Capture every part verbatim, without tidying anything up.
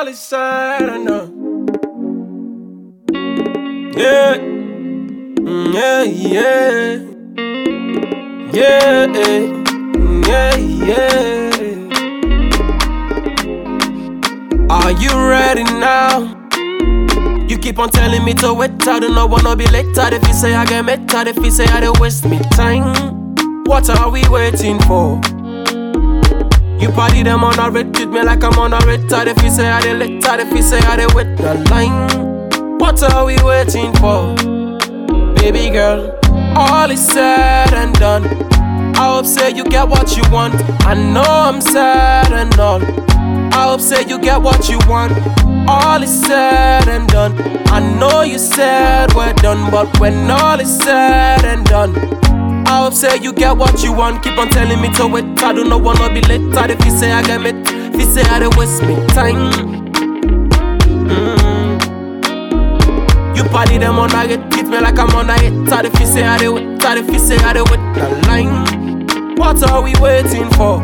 all is said and done. Yeah, mm, yeah, yeah, yeah, yeah, yeah. Are you ready now? You keep on telling me to wait, I do not wanna be late. If you say I get met, if you say I don't waste me time, what are we waiting for? You party them on a red, treat me like I'm on a red tide. If you say I dey late, if you say I dey wait the line, what are we waiting for? Baby girl, all is said and done. I hope say you get what you want. I know I'm sad and all. I hope say you get what you want. All is said and done. I know you said we're done, but when all is said and done, I hope say you get what you want. Keep on telling me to wait, I do not wanna be late. If you say I get met, if you say I don't waste me time, mm. You party them on a get, treat me like I'm on a hit. If you say I don't wait, if you say I don't wait the line, what are we waiting for?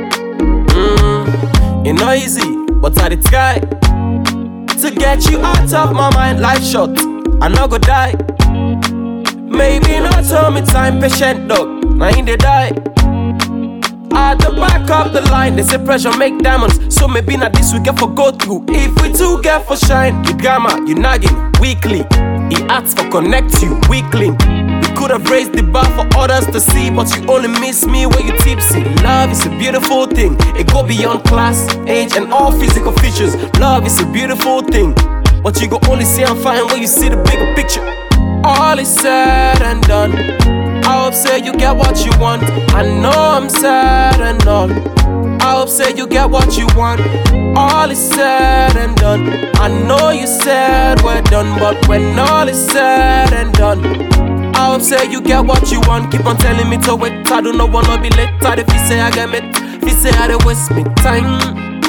Mm. It's not easy, but I did try to get you out of my mind. Life short, I no go die. Maybe not tell me time, patient dog, now in they die. At the back of the line, they say pressure make diamonds. So maybe not this we get for go through. If we two get for shine, you gamma, you nagging weekly. He asks for connect you weekly. We could have raised the bar for others to see, but you only miss me when you tipsy. Love is a beautiful thing. It go beyond class, age, and all physical features. Love is a beautiful thing, but you go only see I'm fine when you see the bigger picture. All is said and done. I hope say you get what you want. I know I'm sad and all. I hope say you get what you want. All is said and done. I know you said we're done, but when all is said and done, I hope say you get what you want. Keep on telling me to wait, I do not wanna be late. If you say I get met, if you say I don't waste me time,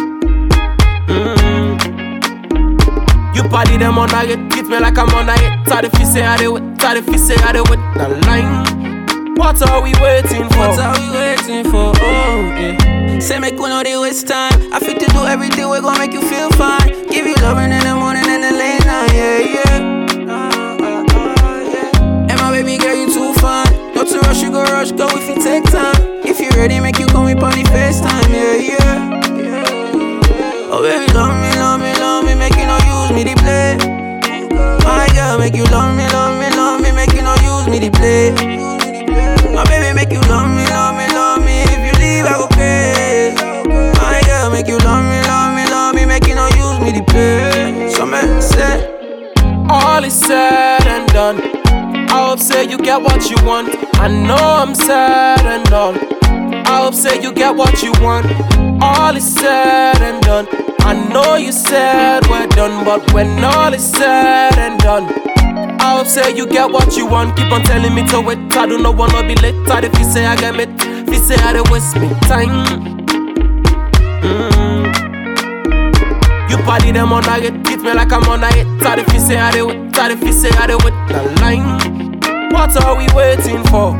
mm. You party them on a get, treat me like I'm on a hit. If you say I dey wait, if you say I dey wait the line, what are we waiting for? What are we waiting for? Oh, yeah. Say make we know they waste time. I fit to do everything we gon' make you feel fine. Give you loving in the morning and the late night, yeah, yeah. Uh, uh, uh, yeah. And my baby girl, you too fine. Not to rush, you go rush, go if you take time. If you ready, make you call me on the FaceTime, yeah, yeah, yeah. Oh baby, love me, love me, love me, make you no use me to play. My girl, make you love me, love me, love me, make you no use me to play. My baby, make you love me, love me, love me. If you leave, I go crazy. My girl, make you love me, love me, love me, make you no use me to play. So man, say, all is said and done. I hope say you get what you want. I know I'm sad and all. I hope say you get what you want. All is said and done. I know you said we're done, but when all is said and done, I hope say you get what you want. Keep on telling me to wait, I do not wanna be late. If you say I get met, if you say I don't waste me time, mm. You party them on a get, treat me like I'm on a hit. If you say I don't wait, if you say I don't wait the line, what are we waiting for?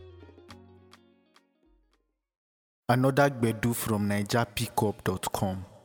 Another Gbedu from Niger Pickup dot com.